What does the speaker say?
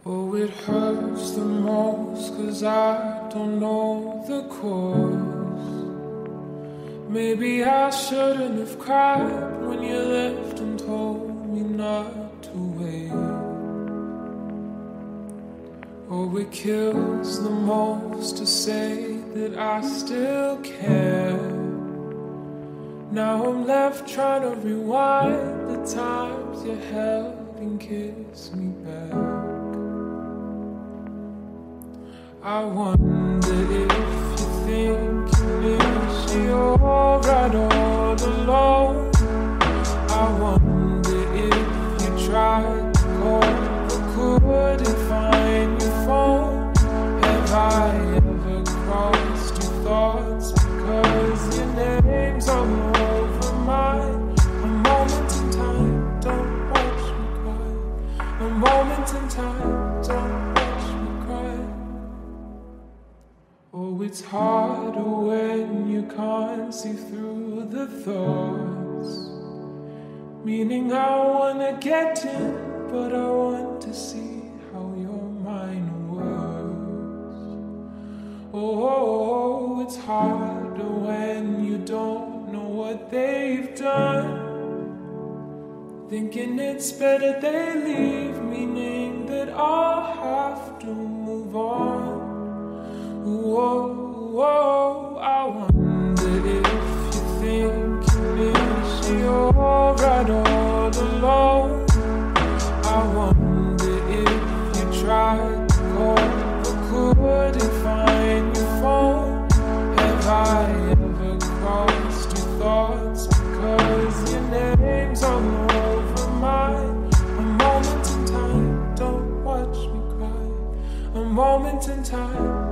Oh, it hurts the most 'cause I don't know the cause. Maybe I shouldn't have cried when you left and told me not to wait. Oh, it kills the most to say that I still care. Now I'm left trying to rewind the times you held and kissed me back. I wonder if you think you miss you're right all alone. I wonder if you tried to call but couldn't find your phone. Have I ever crossed your thoughts because your name's all over mine? A moment in time, don't watch me cry. A moment in time, don't watch me cry. Oh, it's harder when you can't see through the thoughts. Meaning I wanna get in, but I want to see how your mind works. Oh, it's harder when you don't know what they've done. Thinking it's better they leave, meaning that I'll have to move on. Whoa, I wonder if you think you miss you're right all alone. I wonder if you tried to call but couldn't find your phone. Have I ever crossed your thoughts because your name's all over mine? A moment in time, don't watch me cry. A moment in time,